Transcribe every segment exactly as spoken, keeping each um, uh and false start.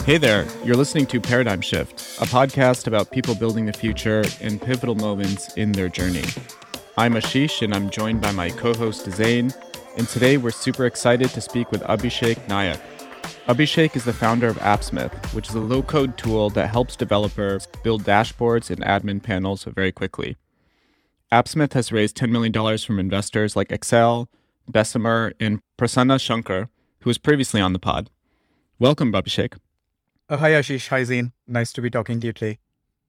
Hey there, you're listening to Paradigm Shift, a podcast about people building the future and pivotal moments in their journey. I'm Ashish and I'm joined by my co-host Zain, and today we're super excited to speak with Abhishek Nayak. Abhishek is the founder of AppSmith, which is a low-code tool that helps developers build dashboards and admin panels very quickly. AppSmith has raised ten million dollars from investors like Accel, Bessemer, and Prasanna Shankar, who was previously on the pod. Welcome, Abhishek. Uh, hi, Ashish. Hi, Zain. Nice to be talking to you today.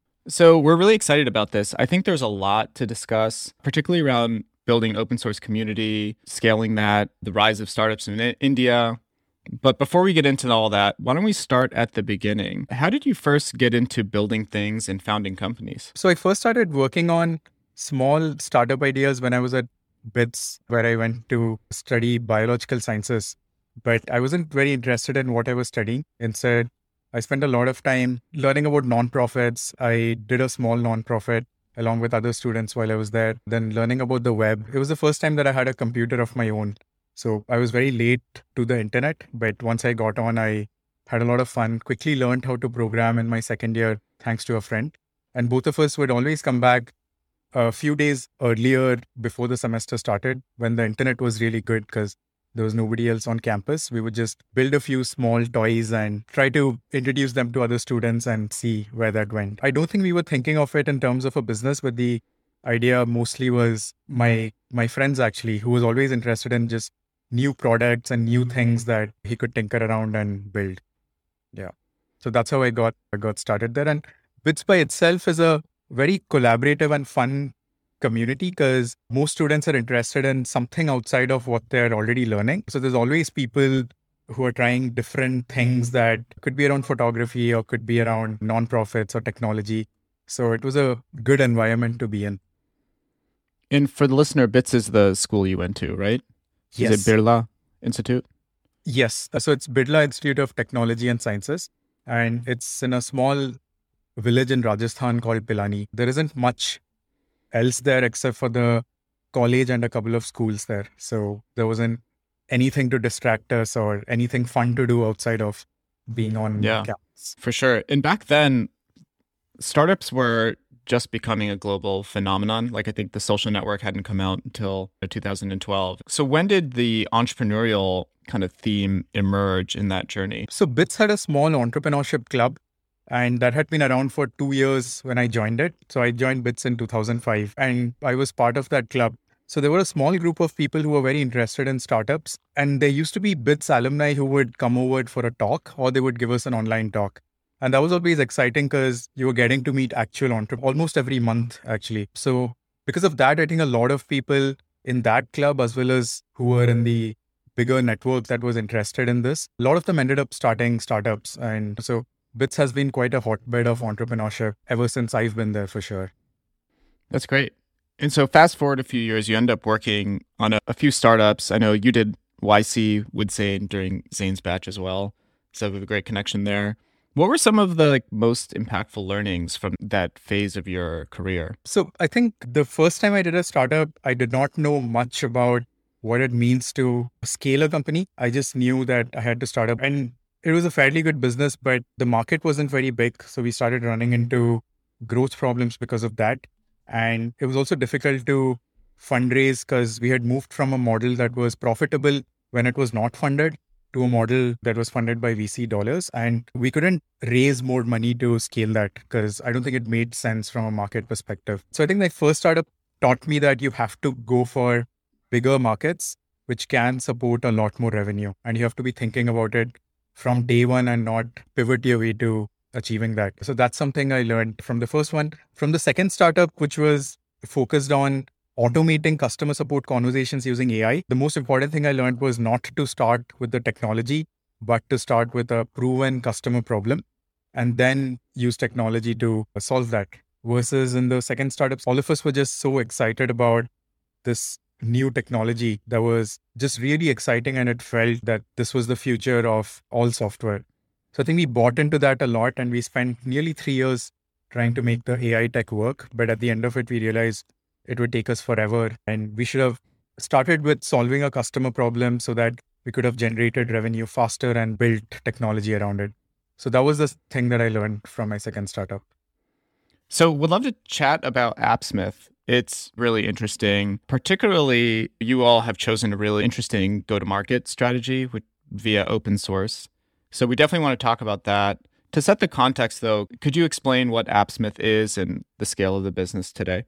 So we're really excited about this. I think there's a lot to discuss, particularly around building open source community, scaling that, the rise of startups in India. But before we get into all that, why don't we start at the beginning? How did you first get into building things and founding companies? So I first started working on small startup ideas when I was at BITS, where I went to study biological sciences. But I wasn't very interested in what I was studying. Instead, I spent a lot of time learning about nonprofits. I did a small nonprofit along with other students while I was there, then learning about the web. It was the first time that I had a computer of my own. So I was very late to the internet, but once I got on, I had a lot of fun, quickly learned how to program in my second year, thanks to a friend. And both of us would always come back a few days earlier before the semester started when the internet was really good because there was nobody else on campus. We would just build a few small toys and try to introduce them to other students and see where that went. I don't think we were thinking of it in terms of a business, but the idea mostly was my my friends actually, who was always interested in just new products and new things that he could tinker around and build. Yeah. So that's how I got I got started there. And BITS by itself is a very collaborative and fun community because most students are interested in something outside of what they're already learning. So there's always people who are trying different things that could be around photography or could be around nonprofits or technology. So it was a good environment to be in. And for the listener, BITS is the school you went to, right? Yes. Is it Birla Institute? Yes. So it's Birla Institute of Technology and Sciences. And it's in a small village in Rajasthan called Pilani. There isn't much else there except for the college and a couple of schools there. So there wasn't anything to distract us or anything fun to do outside of being on yeah, campus. For sure. And back then, startups were just becoming a global phenomenon. Like I think the social network hadn't come out until two thousand twelve. So when did the entrepreneurial kind of theme emerge in that journey? So BITS had a small entrepreneurship club. And that had been around for two years when I joined it. So I joined BITS in two thousand five and I was part of that club. So there were a small group of people who were very interested in startups. And there used to be BITS alumni who would come over for a talk or they would give us an online talk. And that was always exciting because you were getting to meet actual entrepreneurs almost every month, actually. So because of that, I think a lot of people in that club, as well as who were in the bigger network that was interested in this, a lot of them ended up starting startups. And so BITS has been quite a hotbed of entrepreneurship ever since I've been there for sure. That's great. And so fast forward a few years, you end up working on a, a few startups. I know you did Y C with Zain during Zain's batch as well. So we have a great connection there. What were some of the like, most impactful learnings from that phase of your career? So I think the first time I did a startup, I did not know much about what it means to scale a company. I just knew that I had to start up. And it was a fairly good business, but the market wasn't very big. So we started running into growth problems because of that. And it was also difficult to fundraise because we had moved from a model that was profitable when it was not funded to a model that was funded by V C dollars. And we couldn't raise more money to scale that because I don't think it made sense from a market perspective. So I think my first startup taught me that you have to go for bigger markets, which can support a lot more revenue. And you have to be thinking about it from day one and not pivot your way to achieving that. So that's something I learned from the first one. From the second startup, which was focused on automating customer support conversations using A I, the most important thing I learned was not to start with the technology, but to start with a proven customer problem and then use technology to solve that. Versus in the second startups, all of us were just so excited about this new technology that was just really exciting, and it felt that this was the future of all software. So I think we bought into that a lot, and we spent nearly three years trying to make the A I tech work. But at the end of it, we realized it would take us forever, and we should have started with solving a customer problem so that we could have generated revenue faster and built technology around it. So that was the thing that I learned from my second startup. So would love to chat about AppSmith. It's really interesting. Particularly, you all have chosen a really interesting go-to-market strategy with, via open source. So we definitely want to talk about that. To set the context, though, could you explain what AppSmith is and the scale of the business today?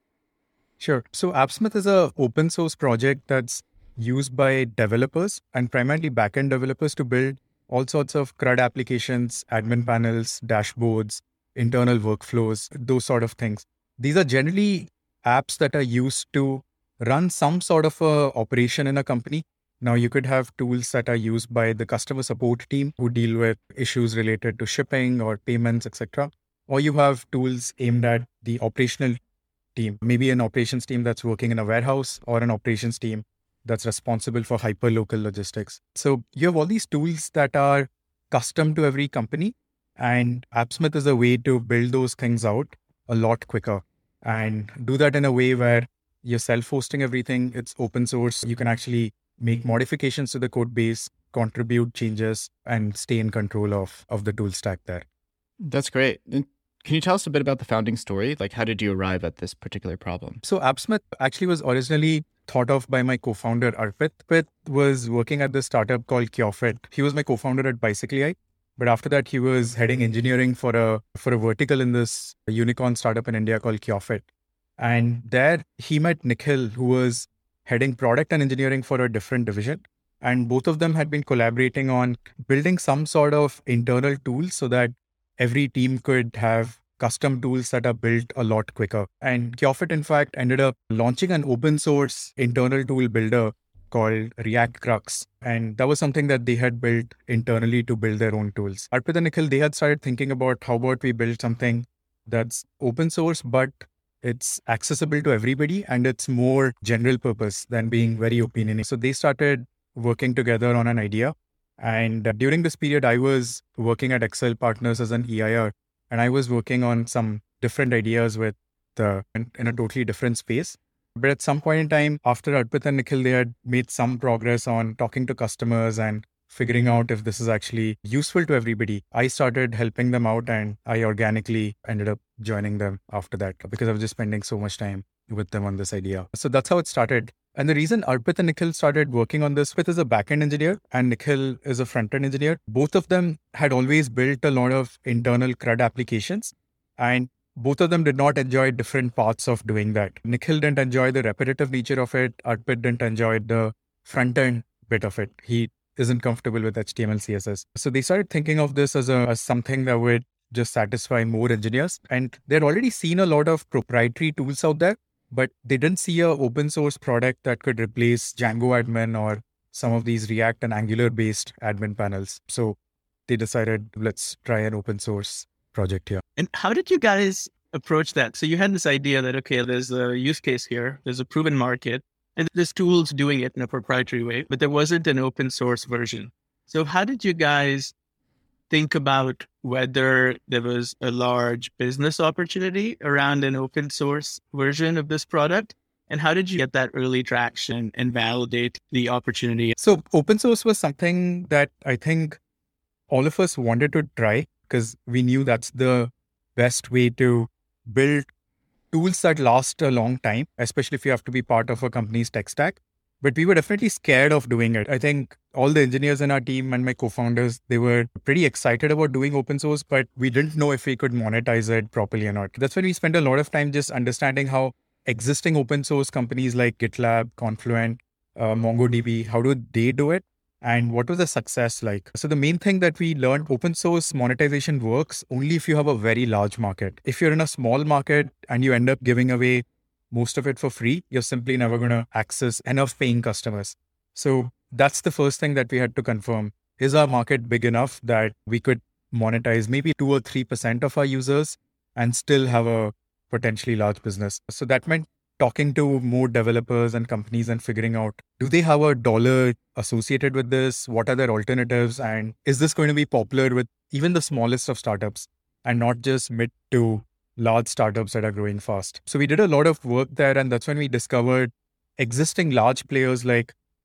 Sure. So AppSmith is an open source project that's used by developers and primarily backend developers to build all sorts of CRUD applications, admin panels, dashboards, internal workflows, those sort of things. These are generally apps that are used to run some sort of a operation in a company. Now, you could have tools that are used by the customer support team who deal with issues related to shipping or payments, et cetera. Or you have tools aimed at the operational team, maybe an operations team that's working in a warehouse or an operations team that's responsible for hyper-local logistics. So you have all these tools that are custom to every company, and AppSmith is a way to build those things out a lot quicker and do that in a way where you're self-hosting everything. It's open source. You can actually make modifications to the code base, contribute changes, and stay in control of, of the tool stack there. That's great. And can you tell us a bit about the founding story? Like, how did you arrive at this particular problem? So AppSmith actually was originally thought of by my co-founder, Arpit. Arpit was working at this startup called CureFit. He was my co-founder at Bicyclei. But after that, he was heading engineering for a for a vertical in this unicorn startup in India called CureFit. And there he met Nikhil, who was heading product and engineering for a different division. And both of them had been collaborating on building some sort of internal tools so that every team could have custom tools that are built a lot quicker. And CureFit, in fact, ended up launching an open source internal tool builder called React Crux. And that was something that they had built internally to build their own tools. Arpit and Nikhil, they had started thinking about how about we build something that's open source, but it's accessible to everybody and it's more general purpose than being very opinionated. So they started working together on an idea. And during this period, I was working at Excel Partners as an E I R, and I was working on some different ideas with the in, in a totally different space. But at some point in time, after Arpit and Nikhil, they had made some progress on talking to customers and figuring out if this is actually useful to everybody. I started helping them out and I organically ended up joining them after that because I was just spending so much time with them on this idea. So that's how it started. And the reason Arpit and Nikhil started working on this, Arpit is a backend engineer and Nikhil is a front-end engineer. Both of them had always built a lot of internal CRUD applications, and both of them did not enjoy different parts of doing that. Nikhil didn't enjoy the repetitive nature of it. Arpit didn't enjoy the front-end bit of it. He isn't comfortable with H T M L, C S S. So they started thinking of this as, a, as something that would just satisfy more engineers. And they'd already seen a lot of proprietary tools out there, but they didn't see a open source product that could replace Django admin or some of these React and Angular based admin panels. So they decided, let's try an open source project here. And how did you guys approach that? So you had this idea that, okay, there's a use case here, there's a proven market, and there's tools doing it in a proprietary way, but there wasn't an open source version. So how did you guys think about whether there was a large business opportunity around an open source version of this product? And how did you get that early traction and validate the opportunity? So open source was something that I think all of us wanted to try because we knew that's the best way to build tools that last a long time, especially if you have to be part of a company's tech stack. But we were definitely scared of doing it. I think all the engineers in our team and my co-founders, they were pretty excited about doing open source, but we didn't know if we could monetize it properly or not. That's why we spent a lot of time just understanding how existing open source companies like GitLab, Confluent, uh, MongoDB, how do they do it? And what was the success like? So the main thing that we learned, open source monetization works only if you have a very large market. If you're in a small market and you end up giving away most of it for free, you're simply never going to access enough paying customers. So that's the first thing that we had to confirm. Is our market big enough that we could monetize maybe two or three percent of our users and still have a potentially large business? So that meant talking to more developers and companies and figuring out, do they have a dollar associated with this? What are their alternatives? And is this going to be popular with even the smallest of startups and not just mid to large startups that are growing fast? So we did a lot of work there, and that's when we discovered existing large players like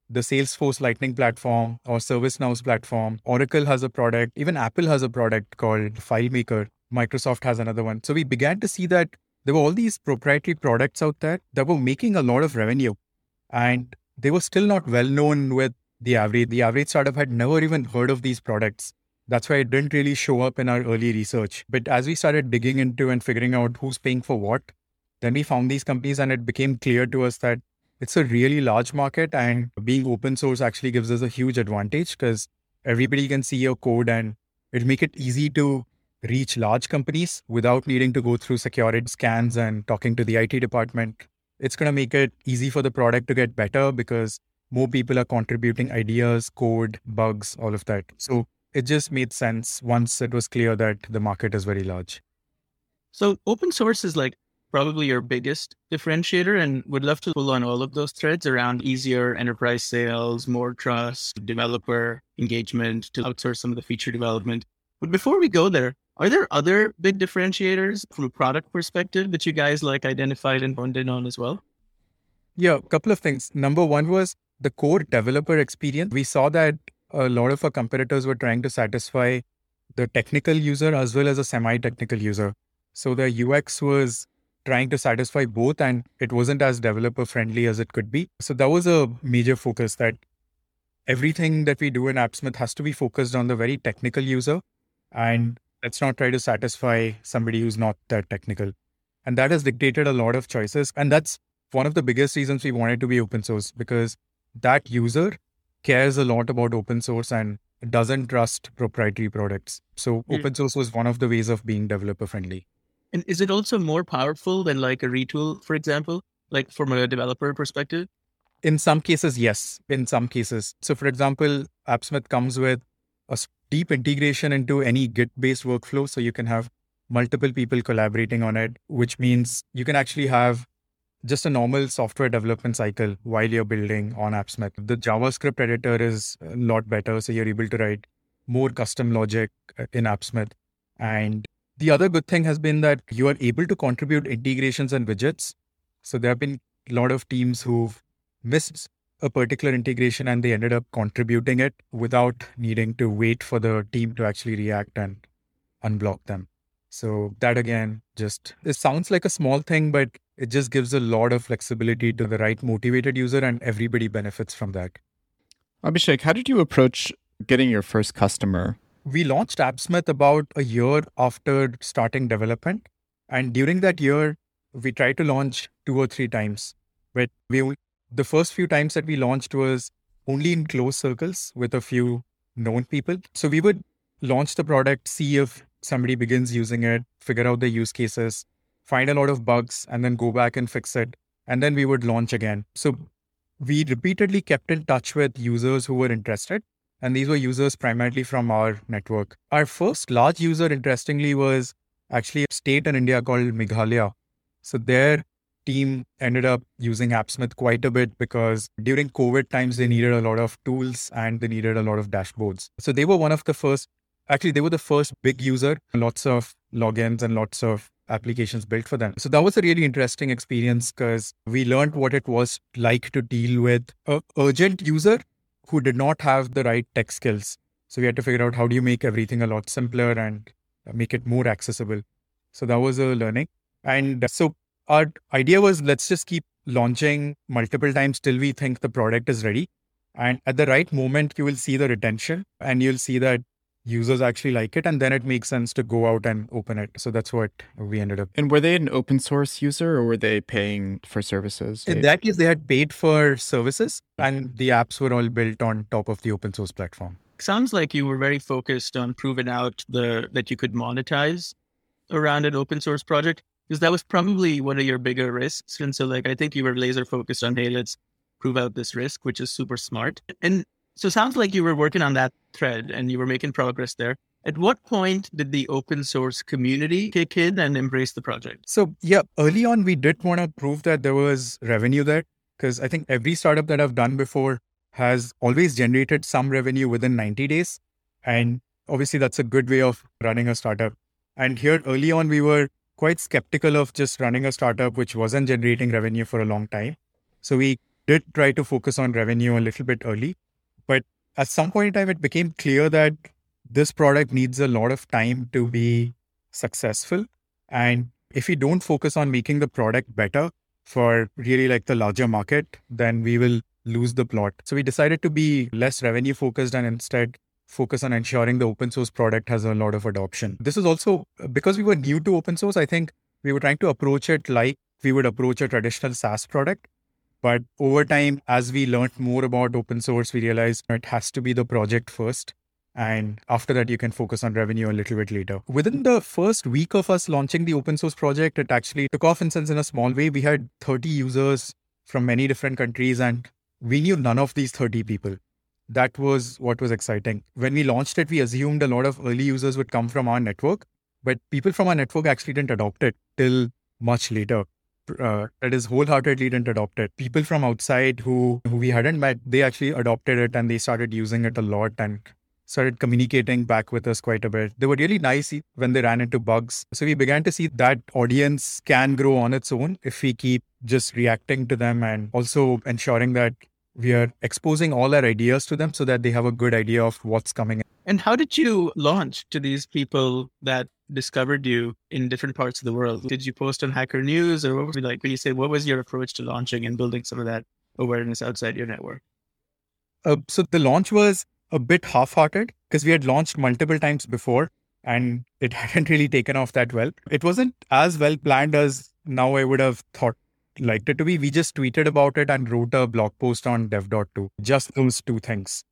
the Salesforce Lightning platform or ServiceNow's platform. Oracle has a product. Even Apple has a product called FileMaker. Microsoft has another one. So we began to see that there were all these proprietary products out there that were making a lot of revenue. And they were still not well known with the average. The average startup had never even heard of these products. That's why it didn't really show up in our early research. But as we started digging into and figuring out who's paying for what, then we found these companies and it became clear to us that it's a really large market, and being open source actually gives us a huge advantage because everybody can see your code and it'll make it easy to reach large companies without needing to go through security scans and talking to the I T department. It's going to make it easy for the product to get better because more people are contributing ideas, code, bugs, all of that. So it just made sense once it was clear that the market is very large. So open source is like probably your biggest differentiator, and would love to pull on all of those threads around easier enterprise sales, more trust, developer engagement to outsource some of the feature development. But before we go there, are there other big differentiators from a product perspective that you guys like identified and honed in on as well? Yeah, a couple of things. Number one was the core developer experience. We saw that a lot of our competitors were trying to satisfy the technical user as well as a semi-technical user. So the U X was trying to satisfy both, and it wasn't as developer friendly as it could be. So that was a major focus, that everything that we do in AppSmith has to be focused on the very technical user, and let's not try to satisfy somebody who's not that technical. And that has dictated a lot of choices. And that's one of the biggest reasons we wanted to be open source, because that user cares a lot about open source and doesn't trust proprietary products. So mm. open source was one of the ways of being developer friendly. And is it also more powerful than like a retool, for example, like from a developer perspective? In some cases, yes. In some cases. So for example, AppSmith comes with a deep integration into any Git-based workflow. So you can have multiple people collaborating on it, which means you can actually have just a normal software development cycle while you're building on AppSmith. The JavaScript editor is a lot better. So you're able to write more custom logic in AppSmith. And the other good thing has been that you are able to contribute integrations and widgets. So there have been a lot of teams who've missed a particular integration and they ended up contributing it without needing to wait for the team to actually react and unblock them. So that again, just, it sounds like a small thing, but it just gives a lot of flexibility to the right motivated user, and everybody benefits from that. Abhishek, how did you approach getting your first customer? We launched AppSmith about a year after starting development. And during that year, we tried to launch two or three times. But we the first few times that we launched was only in close circles with a few known people. So we would launch the product, see if somebody begins using it, figure out the use cases, find a lot of bugs, and then go back and fix it. And then we would launch again. So we repeatedly kept in touch with users who were interested. And these were users primarily from our network. Our first large user, interestingly, was actually a state in India called Meghalaya. So their team ended up using AppSmith quite a bit because during COVID times, they needed a lot of tools and they needed a lot of dashboards. So they were one of the first, actually, they were the first big user, lots of logins and lots of applications built for them. So that was a really interesting experience because we learned what it was like to deal with an urgent user who did not have the right tech skills. So we had to figure out how do you make everything a lot simpler and make it more accessible. So that was a learning. And so our idea was, let's just keep launching multiple times till we think the product is ready. And at the right moment, you will see the retention and you'll see that users actually like it. And then it makes sense to go out and open it. So that's what we ended up. And were they an open source user or were they paying for services? In that case, they had paid for services and the apps were all built on top of the open source platform. Sounds like you were very focused on proving out the that you could monetize around an open source project, because that was probably one of your bigger risks. And so like, I think you were laser focused on, hey, let's prove out this risk, which is super smart. And so it sounds like you were working on that thread and you were making progress there. At what point did the open source community kick in and embrace the project? So yeah, early on, we did want to prove that there was revenue there, because I think every startup that I've done before has always generated some revenue within ninety days. And obviously that's a good way of running a startup. And here early on, we were quite skeptical of just running a startup which wasn't generating revenue for a long time. So we did try to focus on revenue a little bit early. But at some point in time, it became clear that this product needs a lot of time to be successful. And if we don't focus on making the product better for really like the larger market, then we will lose the plot. So we decided to be less revenue focused and instead focus on ensuring the open source product has a lot of adoption. This is also because we were new to open source. I think we were trying to approach it like we would approach a traditional SaaS product. But over time, as we learned more about open source, we realized it has to be the project first. And after that, you can focus on revenue a little bit later. Within the first week of us launching the open source project, it actually took off in sense in a small way. We had thirty users from many different countries, and we knew none of these thirty people. That was what was exciting. When we launched it, we assumed a lot of early users would come from our network, but people from our network actually didn't adopt it till much later. Uh, that is wholeheartedly didn't adopt it. People from outside who, who we hadn't met, they actually adopted it and they started using it a lot and started communicating back with us quite a bit. They were really nice when they ran into bugs. So we began to see that audience can grow on its own if we keep just reacting to them and also ensuring that we are exposing all our ideas to them so that they have a good idea of what's coming. And how did you launch to these people that discovered you in different parts of the world? Did you post on Hacker News, or what was it like when you say, what was your approach to launching and building some of that awareness outside your network? Uh, so the launch was a bit half-hearted because we had launched multiple times before and it hadn't really taken off that well. It wasn't as well planned as now I would have thought liked it to be. We just tweeted about it and wrote a blog post on dev dot to, just those two things.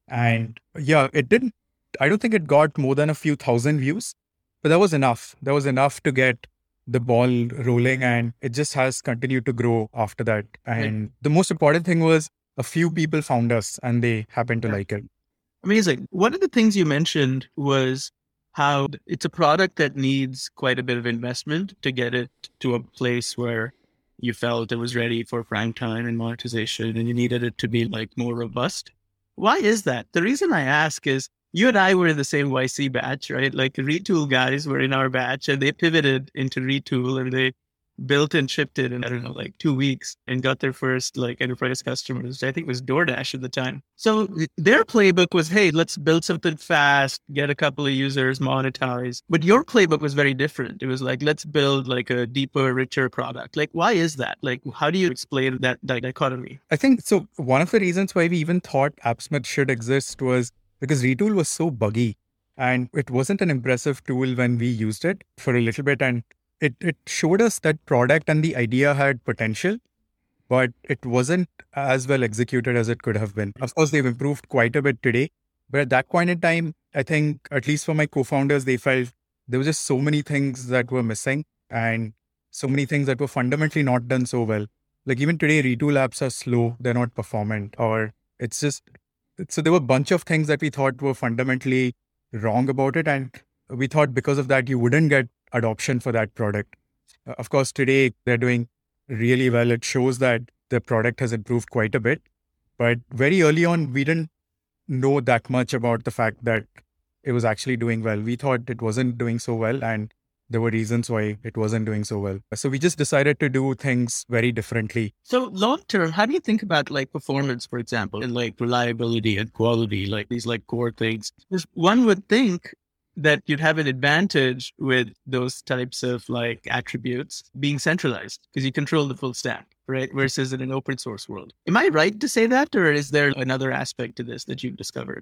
And yeah, it didn't, I don't think it got more than a few thousand views, but that was enough. That was enough to get the ball rolling, and it just has continued to grow after that. And right. The most important thing was a few people found us and they happened to yeah. like it. Amazing. One of the things you mentioned was how it's a product that needs quite a bit of investment to get it to a place where you felt it was ready for prime time and monetization, and you needed it to be like more robust. Why is that? The reason I ask is you and I were in the same Y C batch, right? Like the Retool guys were in our batch and they pivoted into Retool and they built and shipped it in, I don't know, like two weeks and got their first like enterprise customers, which I think was DoorDash at the time. So their playbook was, hey, let's build something fast, get a couple of users, monetize. But your playbook was very different. It was like, let's build like a deeper, richer product. Like, why is that? Like, how do you explain that dichotomy? I think, so one of the reasons why we even thought AppSmith should exist was because Retool was so buggy and it wasn't an impressive tool when we used it for a little bit. And It it showed us that product and the idea had potential, but it wasn't as well executed as it could have been. Of course, they've improved quite a bit today. But at that point in time, I think, at least for my co-founders, they felt there were just so many things that were missing and so many things that were fundamentally not done so well. Like even today, Retool apps are slow, they're not performant, or it's just, so there were a bunch of things that we thought were fundamentally wrong about it. And we thought because of that, you wouldn't get adoption for that product. Uh, of course, today they're doing really well. It shows that the product has improved quite a bit. But very early on, we didn't know that much about the fact that it was actually doing well. We thought it wasn't doing so well, and there were reasons why it wasn't doing so well. So we just decided to do things very differently. So long term, how do you think about like performance, for example, and like reliability and quality, like these like core things? Because one would think that you'd have an advantage with those types of like attributes being centralized because you control the full stack, right? Versus in an open source world. Am I right to say that, or is there another aspect to this that you've discovered?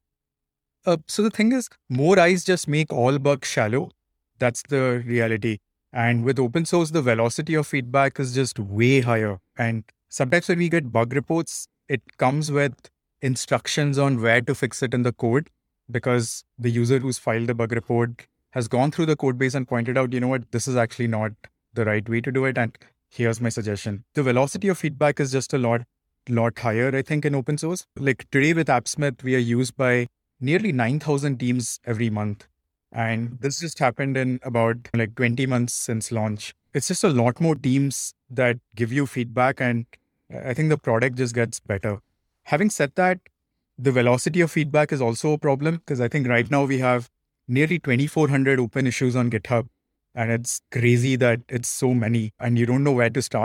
Uh, so the thing is, more eyes just make all bugs shallow. That's the reality. And with open source, the velocity of feedback is just way higher. And sometimes when we get bug reports, it comes with instructions on where to fix it in the code, because the user who's filed the bug report has gone through the code base and pointed out, you know what, this is actually not the right way to do it. And here's my suggestion. The velocity of feedback is just a lot, lot higher, I think, in open source. Like today with AppSmith, we are used by nearly nine thousand teams every month. And this just happened in about like twenty months since launch. It's just a lot more teams that give you feedback, and I think the product just gets better. Having said that, the velocity of feedback is also a problem because I think right now we have nearly twenty-four hundred open issues on GitHub, and it's crazy that it's so many and you don't know where to start.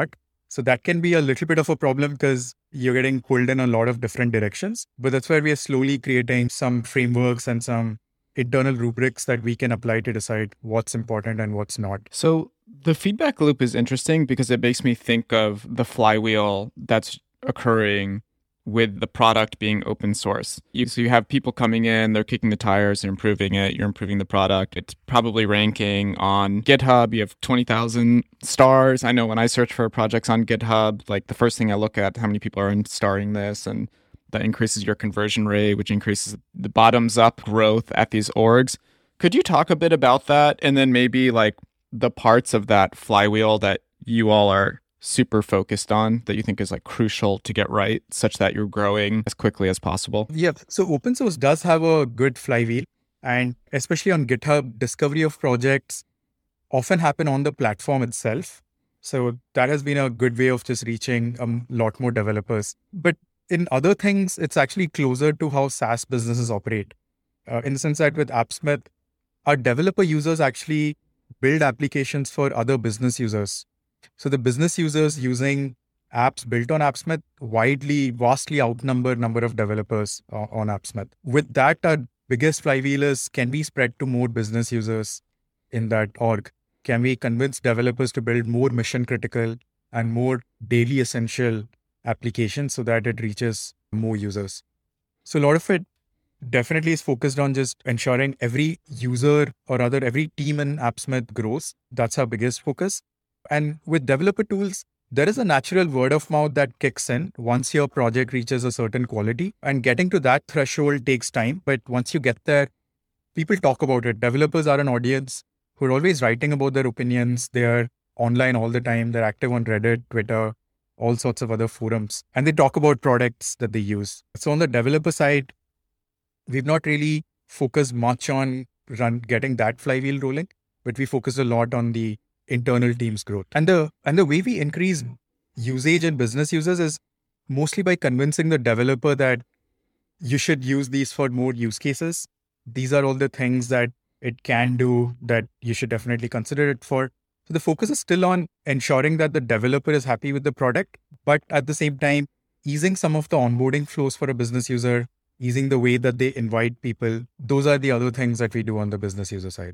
So that can be a little bit of a problem because you're getting pulled in a lot of different directions. But that's where we are slowly creating some frameworks and some internal rubrics that we can apply to decide what's important and what's not. So the feedback loop is interesting because it makes me think of the flywheel that's occurring with the product being open source. You, so you have people coming in, they're kicking the tires, they're improving it, you're improving the product. It's probably ranking on GitHub. You have twenty thousand stars. I know when I search for projects on GitHub, like the first thing I look at, how many people are starring this, and that increases your conversion rate, which increases the bottoms up growth at these orgs. Could you talk a bit about that? And then maybe like the parts of that flywheel that you all are super focused on that you think is like crucial to get right such that you're growing as quickly as possible? Yeah. So open source does have a good flywheel, and especially on GitHub, discovery of projects often happen on the platform itself. So that has been a good way of just reaching a lot more developers. But in other things, it's actually closer to how SaaS businesses operate. Uh, in the sense that with AppSmith, our developer users actually build applications for other business users. So the business users using apps built on AppSmith widely, vastly outnumber number of developers uh, on AppSmith. With that, our biggest flywheel is, can we spread to more business users in that org? Can we convince developers to build more mission critical and more daily essential applications so that it reaches more users? So a lot of it definitely is focused on just ensuring every user or rather every team in AppSmith grows. That's our biggest focus. And with developer tools, there is a natural word of mouth that kicks in once your project reaches a certain quality. And getting to that threshold takes time. But once you get there, people talk about it. Developers are an audience who are always writing about their opinions. They are online all the time. They're active on Reddit, Twitter, all sorts of other forums. And they talk about products that they use. So on the developer side, we've not really focused much on run getting that flywheel rolling, but we focus a lot on the internal team's growth. And the and the way we increase usage in business users is mostly by convincing the developer that you should use these for more use cases. These are all the things that it can do that you should definitely consider it for. So the focus is still on ensuring that the developer is happy with the product, but at the same time, easing some of the onboarding flows for a business user, easing the way that they invite people. Those are the other things that we do on the business user side.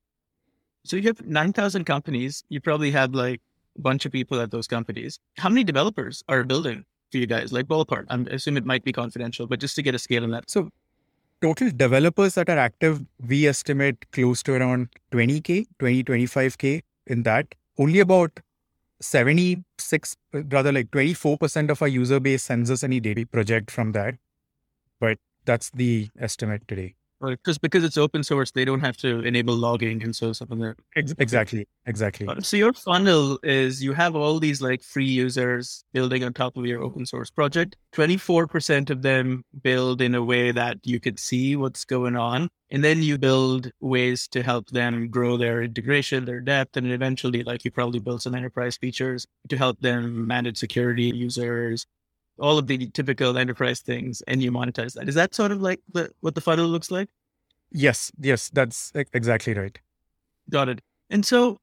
So you have nine thousand companies. You probably have like a bunch of people at those companies. How many developers are building for you guys? Like ballpark? I assume it might be confidential, but just to get a scale on that. So total developers that are active, we estimate close to around twenty K, twenty, twenty-five K in that. Only about seventy-six, rather like twenty-four percent of our user base sends us any daily project from that. But that's the estimate today. Right, because because it's open source, they don't have to enable logging and so something there. Exactly, exactly. So your funnel is you have all these like free users building on top of your open source project. twenty-four percent of them build in a way that you could see what's going on. And then you build ways to help them grow their integration, their depth, and eventually like you probably build some enterprise features to help them manage security users, all of the typical enterprise things, and you monetize that. Is that sort of like the, what the funnel looks like? Yes, yes, that's exactly right. Got it. And so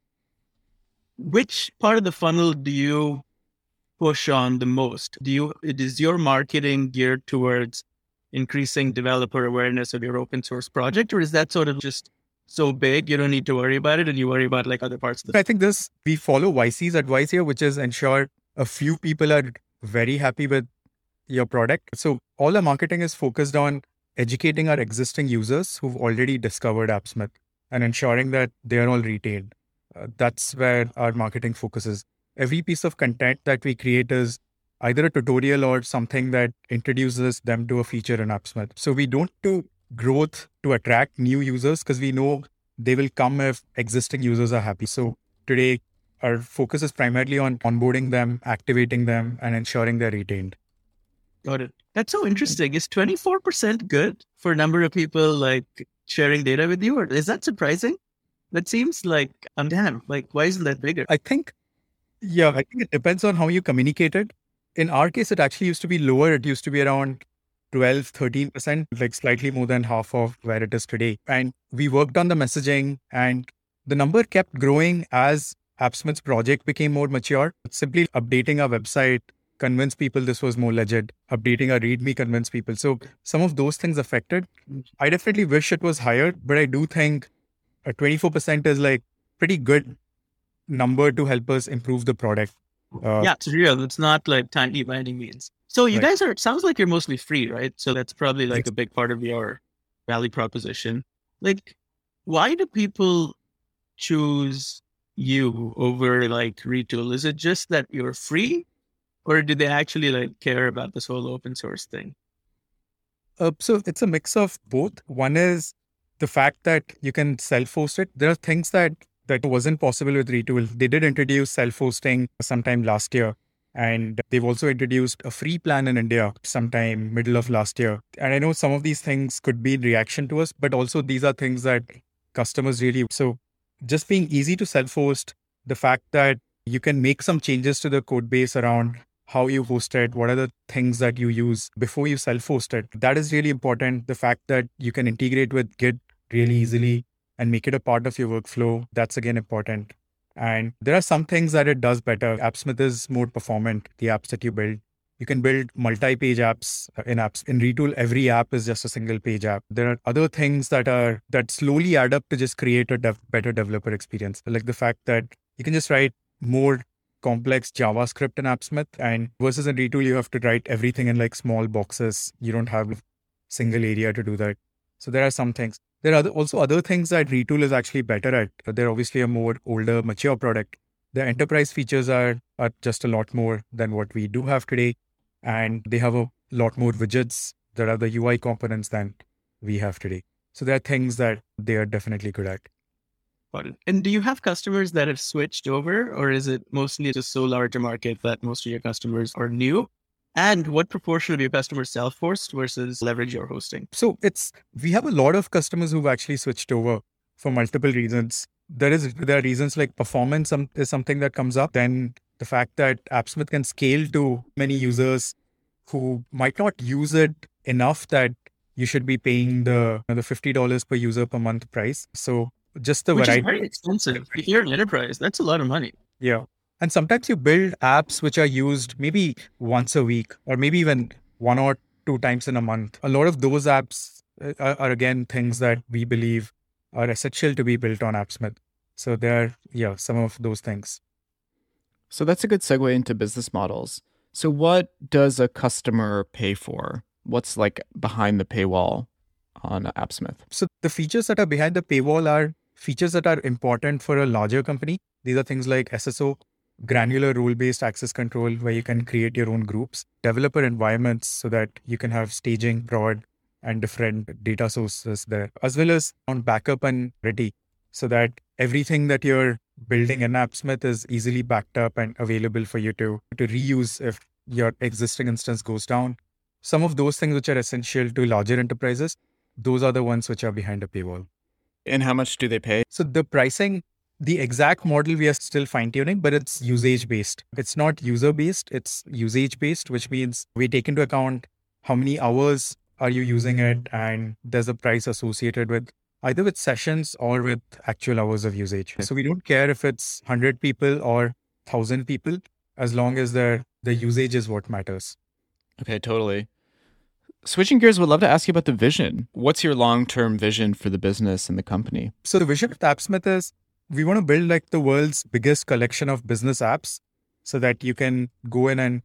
which part of the funnel do you push on the most? Do you, is your marketing geared towards increasing developer awareness of your open source project, or is that sort of just so big you don't need to worry about it and you worry about like other parts of the I think this, we follow Y C's advice here, which is ensure a few people are very happy with your product. So all our marketing is focused on educating our existing users who've already discovered AppSmith and ensuring that they are all retained. Uh, that's where our marketing focuses. Every piece of content that we create is either a tutorial or something that introduces them to a feature in AppSmith. So we don't do growth to attract new users because we know they will come if existing users are happy. So today, our focus is primarily on onboarding them, activating them, and ensuring they're retained. Got it. That's so interesting. Is twenty-four percent good for a number of people like sharing data with you? Or is that surprising? That seems like, I'm damn, like, why isn't that bigger? I think, yeah, I think it depends on how you communicate it. In our case, it actually used to be lower. It used to be around twelve, thirteen percent, like slightly more than half of where it is today. And we worked on the messaging and the number kept growing as AppSmith's project became more mature. Simply updating our website convince people this was more legit. Updating our README convince people. So some of those things affected. I definitely wish it was higher, but I do think a twenty-four percent is like pretty good number to help us improve the product. Uh, yeah, it's real. It's not like tiny by any means. So you right. guys are, it sounds like you're mostly free, right? So that's probably like a big part of your value proposition. Like, why do people choose you over like Retool? Is it just that you're free, or do they actually like care about this whole open source thing? Uh, so it's a mix of both. One is the fact that you can self-host it. There are things that that wasn't possible with Retool. They did introduce self-hosting sometime last year. And they've also introduced a free plan in India sometime middle of last year. And I know some of these things could be in reaction to us, but also these are things that customers really... So just being easy to self-host, the fact that you can make some changes to the code base around how you host it, what are the things that you use before you self-host it. That is really important. The fact that you can integrate with Git really easily and make it a part of your workflow, that's again important. And there are some things that it does better. AppSmith is more performant, the apps that you build. You can build multi-page apps in apps. In Retool, every app is just a single page app. There are other things that are that slowly add up to just create a dev, better developer experience. Like the fact that you can just write more complex JavaScript in AppSmith, and versus in Retool, you have to write everything in like small boxes. You don't have a single area to do that. So there are some things. There are also other things that Retool is actually better at. They're obviously a more older, mature product. The enterprise features are, are just a lot more than what we do have today. And they have a lot more widgets that are the U I components than we have today. So there are things that they are definitely good at. Got it. And do you have customers that have switched over, or is it mostly just so large a market that most of your customers are new? And what proportion of your customers self-host versus leverage your hosting? So it's, we have a lot of customers who've actually switched over for multiple reasons. There is, there are reasons like performance is something that comes up. Then the fact that AppSmith can scale to many users who might not use it enough that you should be paying the, the fifty dollars per user per month price. So just the Which variety. Is very expensive. If you're an enterprise, that's a lot of money. Yeah. And sometimes you build apps which are used maybe once a week or maybe even one or two times in a month. A lot of those apps are, are again, things that we believe are essential to be built on AppSmith. So there are, yeah, some of those things. So that's a good segue into business models. So what does a customer pay for? What's like behind the paywall on AppSmith? So the features that are behind the paywall are features that are important for a larger company. These are things like S S O, granular role-based access control, where you can create your own groups, developer environments so that you can have staging, prod, and different data sources there, as well as on backup and ready, so that everything that you're building in AppSmith is easily backed up and available for you to, to reuse if your existing instance goes down. Some of those things which are essential to larger enterprises, those are the ones which are behind a paywall. And how much do they pay? So the pricing, the exact model we are still fine-tuning, but it's usage-based. It's not user-based, it's usage-based, which means we take into account how many hours are you using it, and there's a price associated with either with sessions or with actual hours of usage. So we don't care if it's one hundred people or one thousand people, as long as the the usage is what matters. Okay, totally. Switching gears, would love to ask you about the vision. What's your long-term vision for the business and the company? So the vision of AppSmith is we want to build like the world's biggest collection of business apps so that you can go in and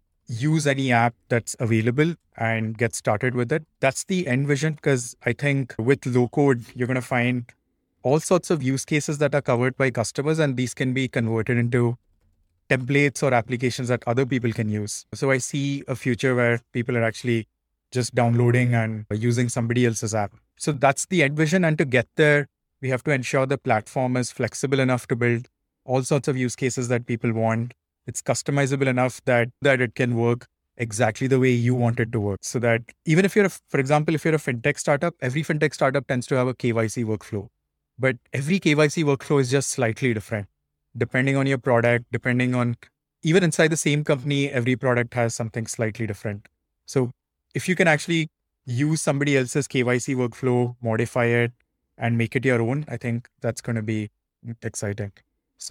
use any app that's available and get started with it. That's the end vision, because I think with low code, you're going to find all sorts of use cases that are covered by customers, and these can be converted into templates or applications that other people can use. So I see a future where people are actually just downloading and using somebody else's app. So that's the end vision. And to get there, we have to ensure the platform is flexible enough to build all sorts of use cases that people want. It's customizable enough that, that it can work exactly the way you want it to work. So that even if you're, a, for example, if you're a fintech startup, every fintech startup tends to have a K Y C workflow. But every K Y C workflow is just slightly different, depending on your product, depending on, even inside the same company, every product has something slightly different. So if you can actually use somebody else's K Y C workflow, modify it, and make it your own, I think that's going to be exciting. So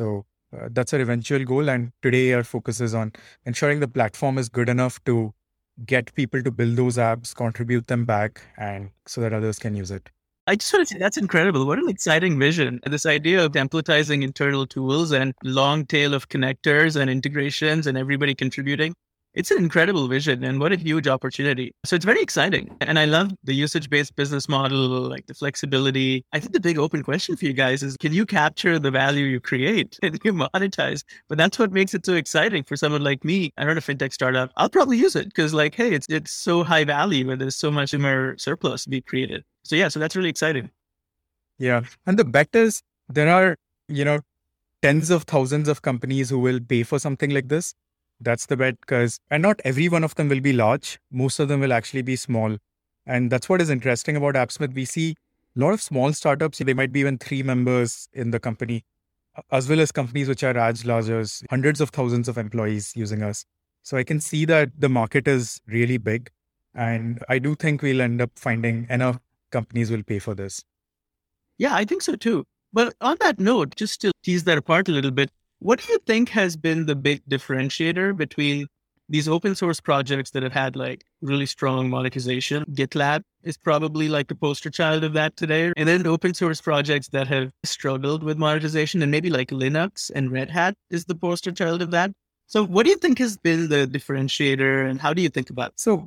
Uh, that's our eventual goal. And today our focus is on ensuring the platform is good enough to get people to build those apps, contribute them back, and so that others can use it. I just want to say that's incredible. What an exciting vision. This idea of templatizing internal tools and long tail of connectors and integrations and everybody contributing. It's an incredible vision and what a huge opportunity. So it's very exciting. And I love the usage-based business model, like the flexibility. I think the big open question for you guys is, can you capture the value you create and you monetize? But that's what makes it so exciting for someone like me. I run a fintech startup. I'll probably use it because like, hey, it's it's so high value and there's so much consumer surplus to be created. So yeah, so that's really exciting. Yeah. And the bet is there are, you know, tens of thousands of companies who will pay for something like this. That's the bet, because, and not every one of them will be large. Most of them will actually be small. And that's what is interesting about AppSmith. We see a lot of small startups, they might be even three members in the company, as well as companies which are as large as hundreds of thousands of employees using us. So I can see that the market is really big. And I do think we'll end up finding enough companies will pay for this. Yeah, I think so too. But on that note, just to tease that apart a little bit, what do you think has been the big differentiator between these open source projects that have had like really strong monetization? GitLab is probably like the poster child of that today. And then open source projects that have struggled with monetization, and maybe like Linux and Red Hat is the poster child of that. So what do you think has been the differentiator and how do you think about it? So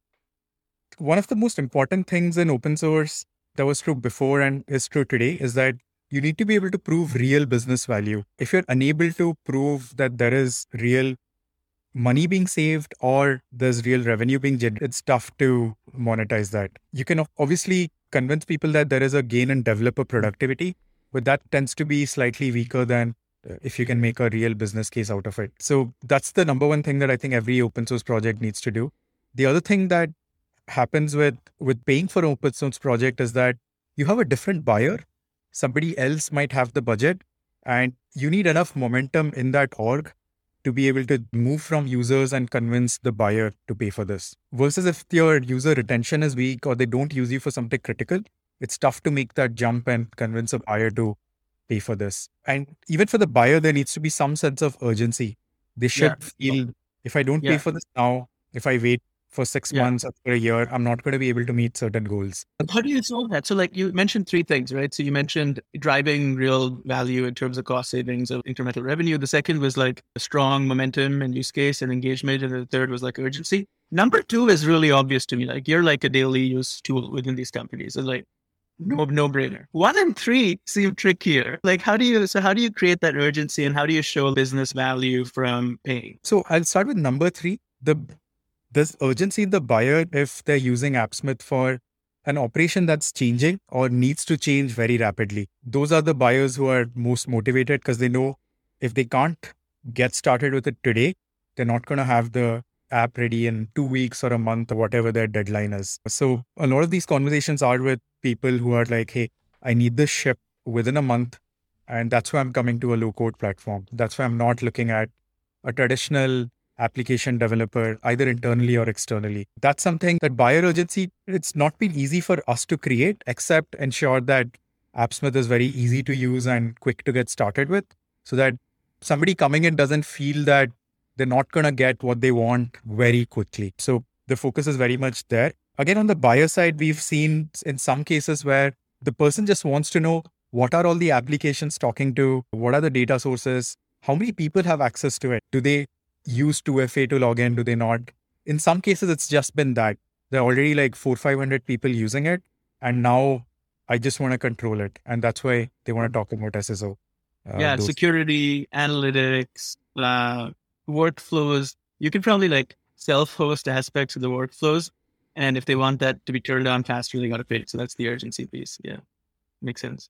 one of the most important things in open source that was true before and is true today is that you need to be able to prove real business value. If you're unable to prove that there is real money being saved or there's real revenue being generated, it's tough to monetize that. You can obviously convince people that there is a gain in developer productivity, but that tends to be slightly weaker than if you can make a real business case out of it. So that's the number one thing that I think every open source project needs to do. The other thing that happens with, with paying for an open source project is that you have a different buyer. Somebody else might have the budget, and you need enough momentum in that org to be able to move from users and convince the buyer to pay for this. Versus if your user retention is weak or they don't use you for something critical, it's tough to make that jump and convince a buyer to pay for this. And even for the buyer, there needs to be some sense of urgency. They should yeah. feel, if I don't yeah. pay for this now, if I wait for six yeah. months or for a year, I'm not going to be able to meet certain goals. How do you solve that? So like you mentioned three things, right? So you mentioned driving real value in terms of cost savings of incremental revenue. The second was like a strong momentum and use case and engagement. And the third was like urgency. Number two is really obvious to me. Like you're like a daily use tool within these companies. It's like no, no brainer. One and three seem trickier. Like how do you, so how do you create that urgency and how do you show business value from paying? So I'll start with number three. The There's urgency in the buyer if they're using AppSmith for an operation that's changing or needs to change very rapidly. Those are the buyers who are most motivated because they know if they can't get started with it today, they're not going to have the app ready in two weeks or a month or whatever their deadline is. So a lot of these conversations are with people who are like, hey, I need this ship within a month. And that's why I'm coming to a low code platform. That's why I'm not looking at a traditional application developer, either internally or externally. That's something that buyer urgency, it's not been easy for us to create, except ensure that AppSmith is very easy to use and quick to get started with, so that somebody coming in doesn't feel that they're not going to get what they want very quickly. So the focus is very much there. Again, on the buyer side, we've seen in some cases where the person just wants to know what are all the applications talking to, what are the data sources, how many people have access to it, do they use two F A to log in? Do they not? In some cases, it's just been that there are already like four, five hundred people using it. And now I just want to control it. And that's why they want to talk about S S O. Uh, yeah. Those. Security, analytics, uh, workflows. You can probably like self-host aspects of the workflows. And if they want that to be turned on faster, they got to pay. So that's the urgency piece. Yeah. Makes sense.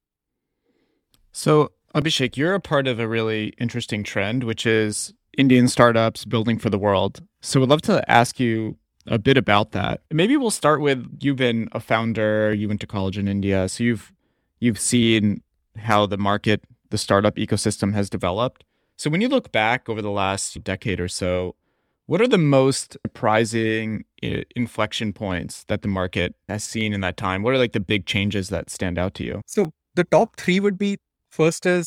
So Abhishek, you're a part of a really interesting trend, which is Indian startups building for the world. So I'd love to ask you a bit about that. Maybe we'll start with, you've been a founder, you went to college in India. So you've you've seen how the market, the startup ecosystem has developed. So when you look back over the last decade or so, what are the most surprising inflection points that the market has seen in that time? What are like the big changes that stand out to you? So the top three would be, first is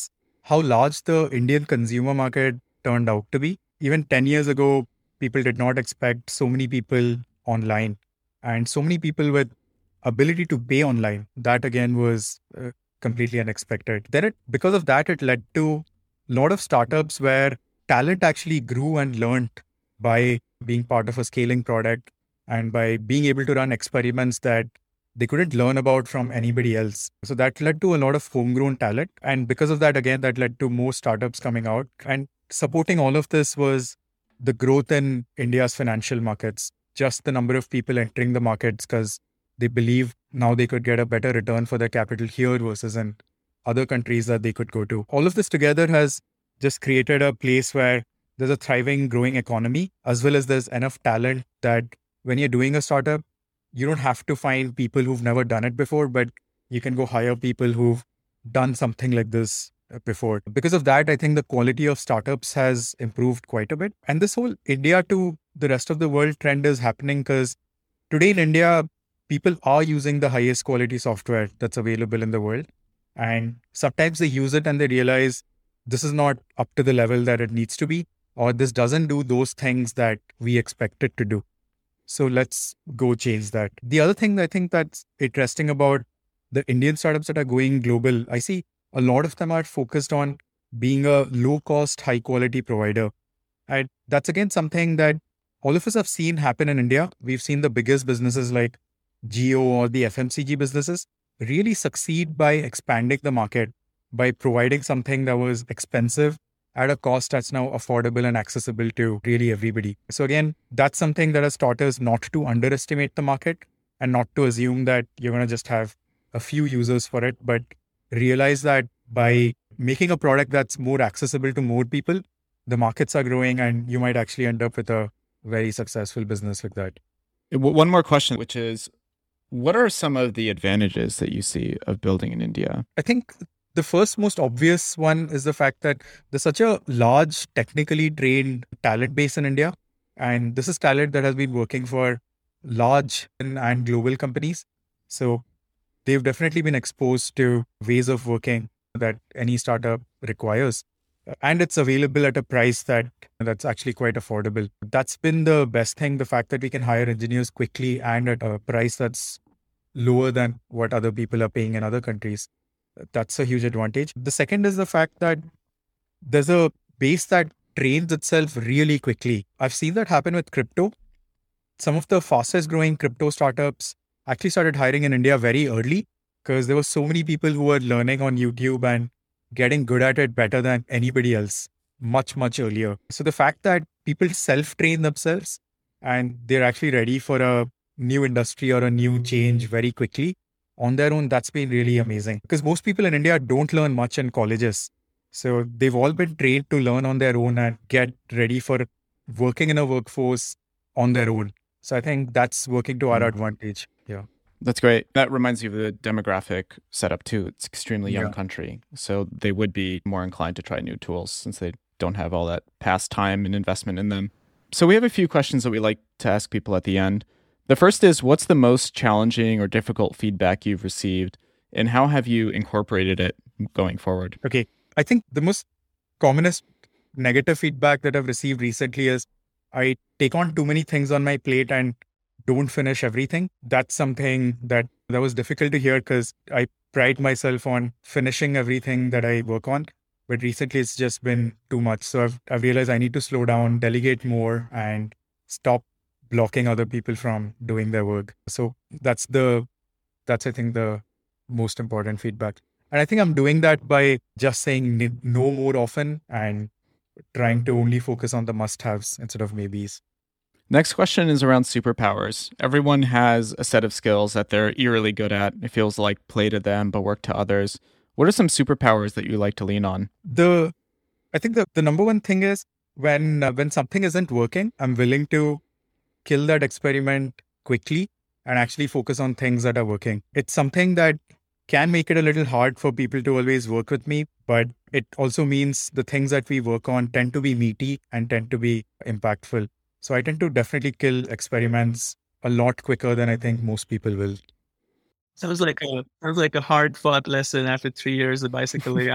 how large the Indian consumer market turned out to be. Even ten years ago, people did not expect so many people online and so many people with ability to pay online. That again was uh, completely unexpected. Then, it, because of that, it led to a lot of startups where talent actually grew and learned by being part of a scaling product and by being able to run experiments that they couldn't learn about from anybody else. So that led to a lot of homegrown talent. And because of that, again, that led to more startups coming out. And supporting all of this was the growth in India's financial markets, just the number of people entering the markets because they believe now they could get a better return for their capital here versus in other countries that they could go to. All of this together has just created a place where there's a thriving, growing economy, as well as there's enough talent that when you're doing a startup, you don't have to find people who've never done it before, but you can go hire people who've done something like this before. Because of that, I think the quality of startups has improved quite a bit. And this whole India to the rest of the world trend is happening because today in India, people are using the highest quality software that's available in the world. And sometimes they use it and they realize this is not up to the level that it needs to be, or this doesn't do those things that we expect it to do. So let's go change that. The other thing I think that's interesting about the Indian startups that are going global, I see a lot of them are focused on being a low cost, high quality provider. And that's again something that all of us have seen happen in India. We've seen the biggest businesses like Jio or the F M C G businesses really succeed by expanding the market, by providing something that was expensive at a cost that's now affordable and accessible to really everybody. So again, that's something that has taught us not to underestimate the market and not to assume that you're going to just have a few users for it, but realize that by making a product that's more accessible to more people, the markets are growing and you might actually end up with a very successful business with that. One more question, which is, what are some of the advantages that you see of building in India? I think the first most obvious one is the fact that there's such a large technically trained talent base in India. And this is talent that has been working for large and global companies. So they've definitely been exposed to ways of working that any startup requires. And it's available at a price that that's actually quite affordable. That's been the best thing, the fact that we can hire engineers quickly and at a price that's lower than what other people are paying in other countries. That's a huge advantage. The second is the fact that there's a base that trains itself really quickly. I've seen that happen with crypto. Some of the fastest growing crypto startups actually started hiring in India very early because there were so many people who were learning on YouTube and getting good at it better than anybody else much, much earlier. So the fact that people self-train themselves and they're actually ready for a new industry or a new change very quickly on their own, that's been really amazing. Because most people in India don't learn much in colleges. So they've all been trained to learn on their own and get ready for working in a workforce on their own. So I think that's working to our advantage. Yeah. That's great. That reminds me of the demographic setup too. It's extremely young Yeah. country. So they would be more inclined to try new tools since they don't have all that past time and investment in them. So we have a few questions that we like to ask people at the end. The first is, what's the most challenging or difficult feedback you've received, and how have you incorporated it going forward? Okay. I think the most commonest negative feedback that I've received recently is I take on too many things on my plate and don't finish everything. That's something that, that was difficult to hear because I pride myself on finishing everything that I work on. But recently it's just been too much. So I've, I've realized I need to slow down, delegate more, and stop blocking other people from doing their work. So that's the, that's I think the most important feedback. And I think I'm doing that by just saying no more often and trying to only focus on the must-haves instead of maybes. Next question is around superpowers. Everyone has a set of skills that they're eerily good at. It feels like play to them, but work to others. What are some superpowers that you like to lean on? The, I think the, the number one thing is when uh, when something isn't working, I'm willing to kill that experiment quickly and actually focus on things that are working. It's something that can make it a little hard for people to always work with me, but it also means the things that we work on tend to be meaty and tend to be impactful. So I tend to definitely kill experiments a lot quicker than I think most people will. Sounds like a sounds like a hard fought lesson after three years of bicycle A I.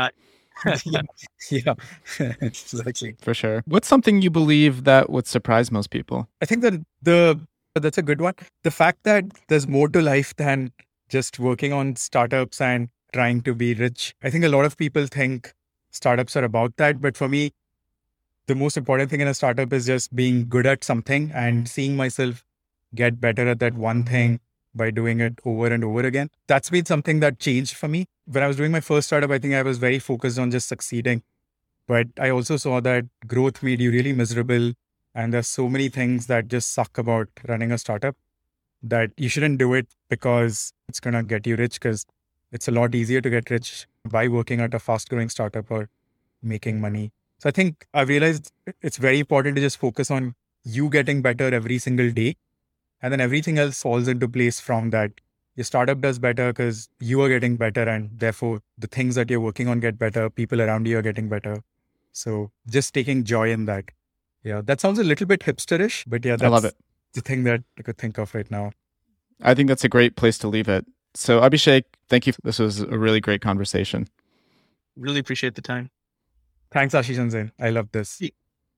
yeah, yeah. Exactly. For sure. What's something you believe that would surprise most people? I think that the that's a good one. The fact that there's more to life than just working on startups and trying to be rich. I think a lot of people think startups are about that, but for me, the most important thing in a startup is just being good at something and seeing myself get better at that one thing by doing it over and over again. That's been something that changed for me. When I was doing my first startup, I think I was very focused on just succeeding. But I also saw that growth made you really miserable. And there's so many things that just suck about running a startup that you shouldn't do it because it's going to get you rich, because it's a lot easier to get rich by working at a fast growing startup or making money. So I think I've realized it's very important to just focus on you getting better every single day. And then everything else falls into place from that. Your startup does better because you are getting better, and therefore the things that you're working on get better. People around you are getting better. So just taking joy in that. Yeah, that sounds a little bit hipsterish, but yeah, that's I love it. The thing that I could think of right now. I think that's a great place to leave it. So Abhishek, thank you. This was a really great conversation. Really appreciate the time. Thanks, Ashish and Zain. I love this.